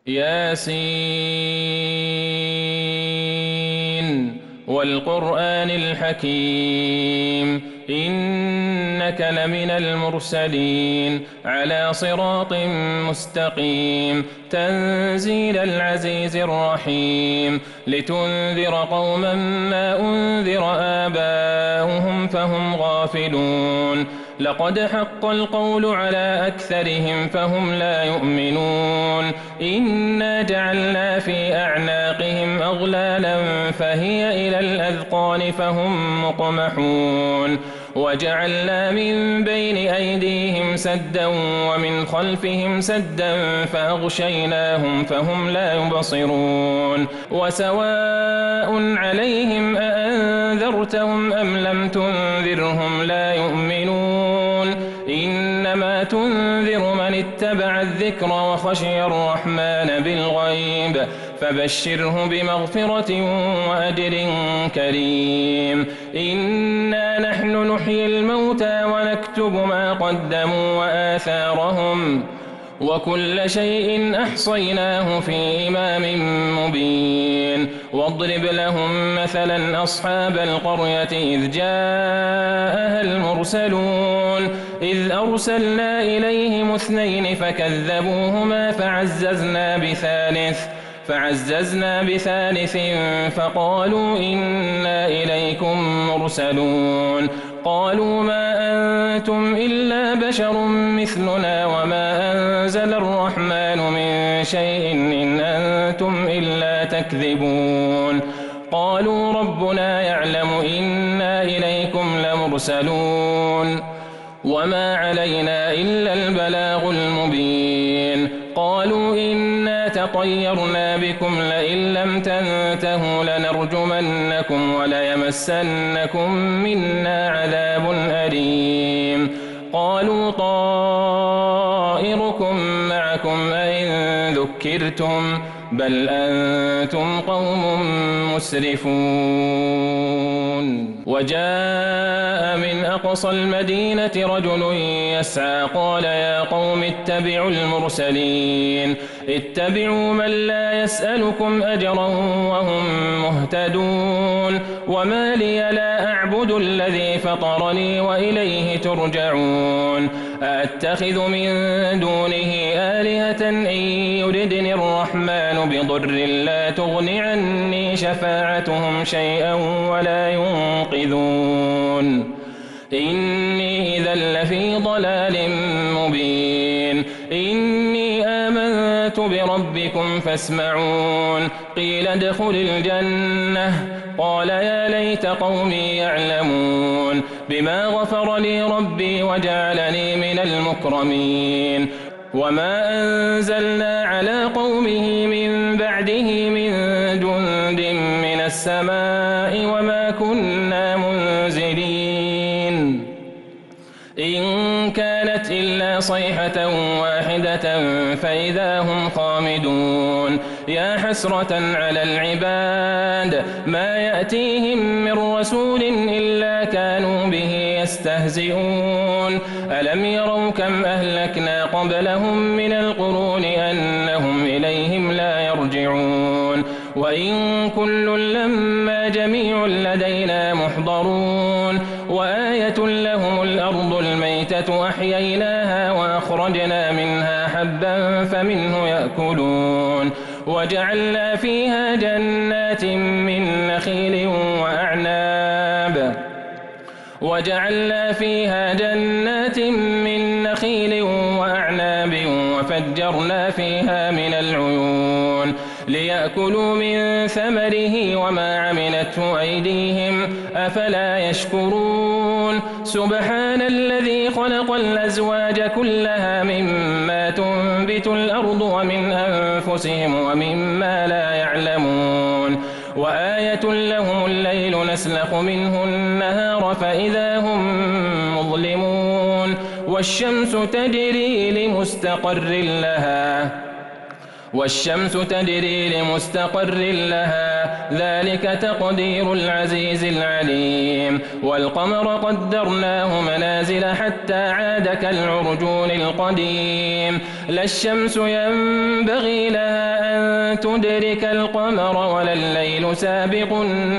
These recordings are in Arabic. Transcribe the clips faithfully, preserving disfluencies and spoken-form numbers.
ياسين والقرآن الحكيم إنك لمن المرسلين على صراط مستقيم تنزيل العزيز الرحيم لتنذر قوما ما أنذر آباؤهم فهم غافلون لقد حق القول على أكثرهم فهم لا يؤمنون إنا جعلنا في أعناقهم أغلالا فهي إلى الأذقان فهم مقمحون وجعلنا من بين أيديهم سدا ومن خلفهم سدا فأغشيناهم فهم لا يبصرون وسواء عليهم أأنذرتهم أم لم تنذرهم لا يؤمنون إنما تنذر من اتبع الذكر وخشي الرحمن بالغيب فبشره بمغفرة وأجر كريم إنا نحن نحيي الموتى ونكتب ما قدموا وآثارهم وكل شيء أحصيناه في إمام مبين واضرب لهم مثلا أصحاب القرية إذ جاءها المرسلون إذ أرسلنا إليهم اثنين فكذبوهما فعززنا بثالث فعززنا بثالث فقالوا إنا إليكم مرسلون قالوا ما أنتم إلا بشر مثلنا وما أنزل الرحمن من شيء إن أنتم إلا تكذبون قالوا ربنا يعلم إنا إليكم لمرسلون وما علينا إلا البلاغ المبين قالوا إنا تطيرنا بكم لئن لم تنتهوا لنرجمنكم وليمسنكم منا عذاب أليم قالوا طائركم معكم أئن ذكرتم بل أنتم قوم مسرفون وجاء من أقصى المدينة رجل يسعى قال يا قوم اتبعوا المرسلين اتبعوا من لا يسألكم أجرا وهم مهتدون وما لي لا أعبد الذي فطرني وإليه ترجعون أأتخذ من دونه آلهة إن يردني الرحمن بضر لا تغن عني شفاعتهم شيئا ولا ينقذون إني إذا لفي ضلال مبين إني آمنت بربكم فاسمعون قيل ادخل الجنة قال يا ليت قومي يعلمون بما غفر لي ربي وجعلني من المكرمين وما أنزلنا على قومه من بعده من جند من السماء وما كنا منزلين إن كانت إلا صيحة واحدة فإذا هم خامدون يا حسرة على العباد ما يأتيهم من رسول إلا كانوا به يستهزئون ألم يروا كم أهلكنا قبلهم من القرون أنهم إليهم لا يرجعون وإن كل لما جميع لدينا محضرون وآية لهم الأرض الميتة أحييناها وأخرجنا منها حبا فمنه يأكلون وجعلنا فيها جنات من نخيل وأعناب وجعلنا فيها جنات من نخيل وأعناب وفجرنا فيها من العيون ليأكلوا من ثمره وما عملته أيديهم أفلا يشكرون سبحان الذي خلق الأزواج كلها مما تنبت الأرض ومن أنفسهم ومما لا يعلمون وآية لهم الليل نسلخ منه النهار فإذا هم مظلمون والشمس تجري لمستقر لها والشمس تجري لمستقر لها ذلك تقدير العزيز العليم والقمر قدرناه منازل حتى عاد كالعرجون القديم لا الشمس ينبغي لها أن تدرك القمر ولا الليل سابق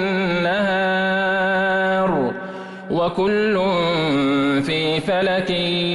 النهار وكل في فلك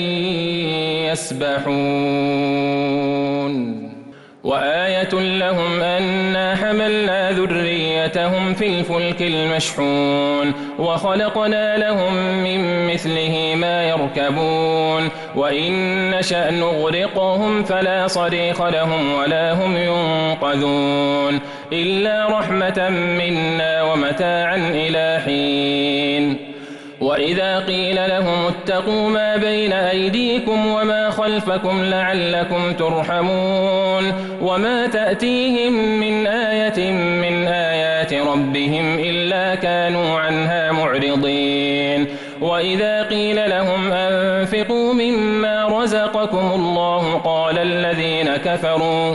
يسبحون وآية لهم أنا حملنا ذريتهم في الفلك المشحون وخلقنا لهم من مثله ما يركبون وإن نشأ نغرقهم فلا صريخ لهم ولا هم ينقذون إلا رحمة منا ومتاعا إلى حين وإذا قيل لهم اتقوا ما بين أيديكم وما خلفكم لعلكم ترحمون وما تأتيهم من آية من آيات ربهم إلا كانوا عنها معرضين وإذا قيل لهم أنفقوا مما رزقكم الله قال الذين كفروا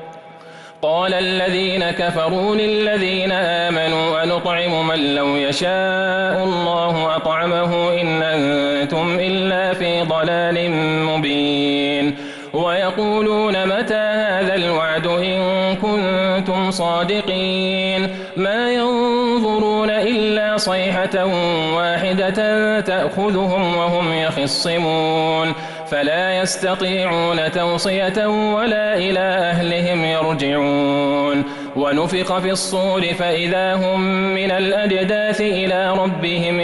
قال الذين كفروا للذين آمنوا أنطعم من لو يشاء الله أطعمه إن أنتم إلا في ضلال مبين ويقولون متى هذا الوعد إن كنتم صادقين ما ينظرون إلا صيحة واحدة تأخذهم وهم يخصمون فلا يستطيعون توصية ولا إلى أهلهم يرجعون ونفخ في الصور فإذا هم من الأجداث إلى ربهم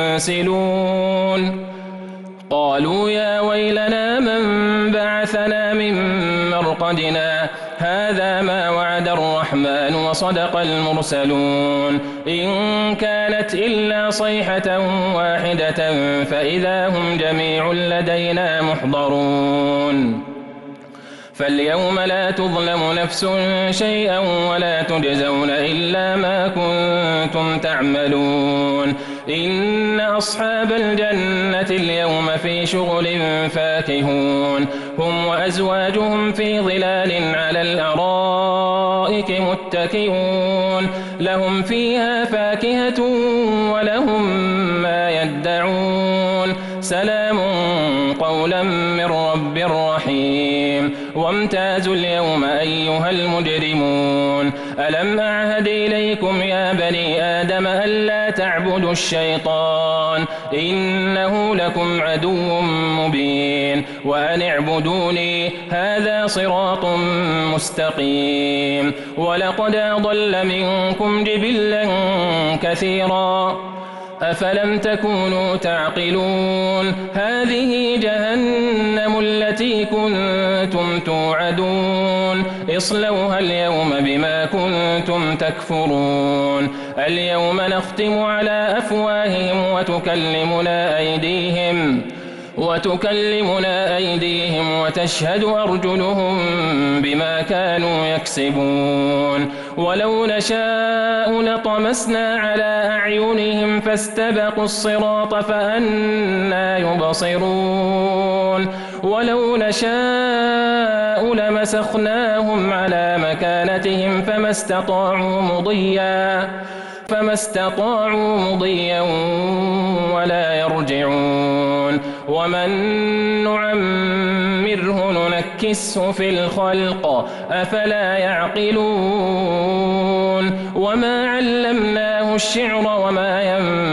ينسلون قالوا يا ويلنا من بعثنا من مرقدنا هذا ما وعد الرحمن وصدق المرسلون إن كانت إلا صيحة واحدة فإذا هم جميع لدينا محضرون فاليوم لا تظلم نفس شيئا ولا تجزون إلا ما كنتم تعملون إن أصحاب الجنة اليوم في شغل فاكهون هم وأزواجهم في ظلال على الأرائك متكئون لهم فيها فاكهة ولهم ما يدعون سلام قولا من رب رحيم وامتازوا اليوم أيها المجرمون ألم أعهد إليكم يا بني آدم ألا تعبدوا الشيطان إنه لكم عدو مبين وأن اعبدوني هذا صراط مستقيم ولقد أضل منكم جبلا كثيرا أفلم تكونوا تعقلون هذه جهنم التي كنتم توعدون اصلوها اليوم بما كنتم تكفرون اليوم نختم على أفواههم وتكلمنا أيديهم وتكلمنا أيديهم وتشهد أرجلهم بما كانوا يكسبون ولو نشاء لطمسنا على أعينهم فاستبقوا الصراط فأنى يبصرون ولو نشاء لمسخناهم على مكانتهم فما استطاعوا مضيا فما استطاعوا مضيا ولا يرجعون ومن نعمره ننكسه في الخلق أفلا يعقلون وما علمناه الشعر وما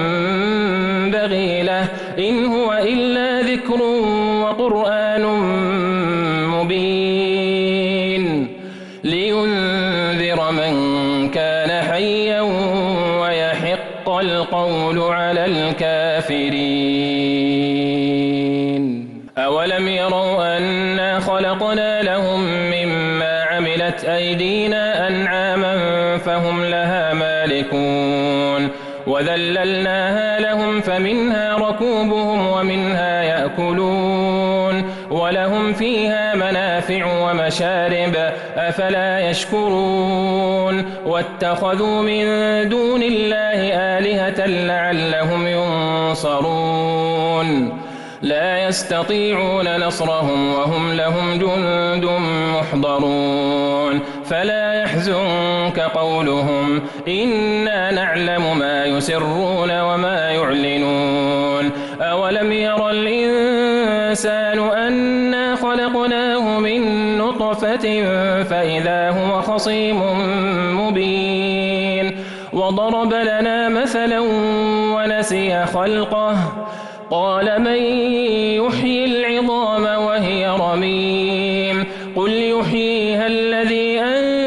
ينبغي له إن هو إلا ذكر وقرآن مبين لينذر من كان حيا ويحق القول على الكافرين أولم يروا أنا خلقنا لهم مما عملت أيدينا أنعاما فهم لها مالكون وذللناها لهم فمنها ركوبهم ومنها يأكلون ولهم فيها منافع ومشارب أفلا يشكرون واتخذوا من دون الله آلهة لعلهم ينصرون لا يستطيعون نصرهم وهم لهم جند يحضرون فلا يحزنك قولهم إنا نعلم ما يسرون وما يعلنون أولم ير الإنسان أنا خلقناه من نطفة فإذا هو خصيم مبين وضرب لنا مثلا ونسي خلقه قال من يحيي العظام وهي رميم قل يحييها الذي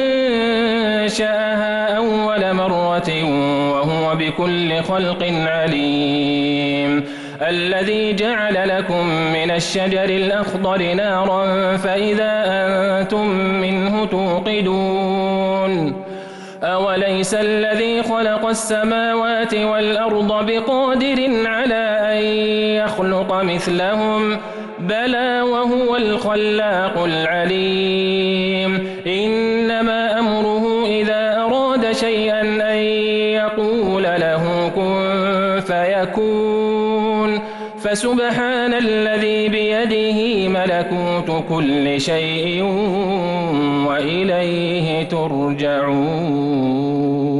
أنشأها أول مرة وهو بكل خلق عليم الذي جعل لكم من الشجر الأخضر نارا فإذا أنتم منه توقدون أوليس الذي خلق السماوات والأرض بقادر على أن يخلق مثلهم بلى وهو الخلاق العليم إنما أمره إذا أراد شيئا أن يقول له كن فيكون فسبحان الذي بيده ملكوت كل شيء وإليه ترجعون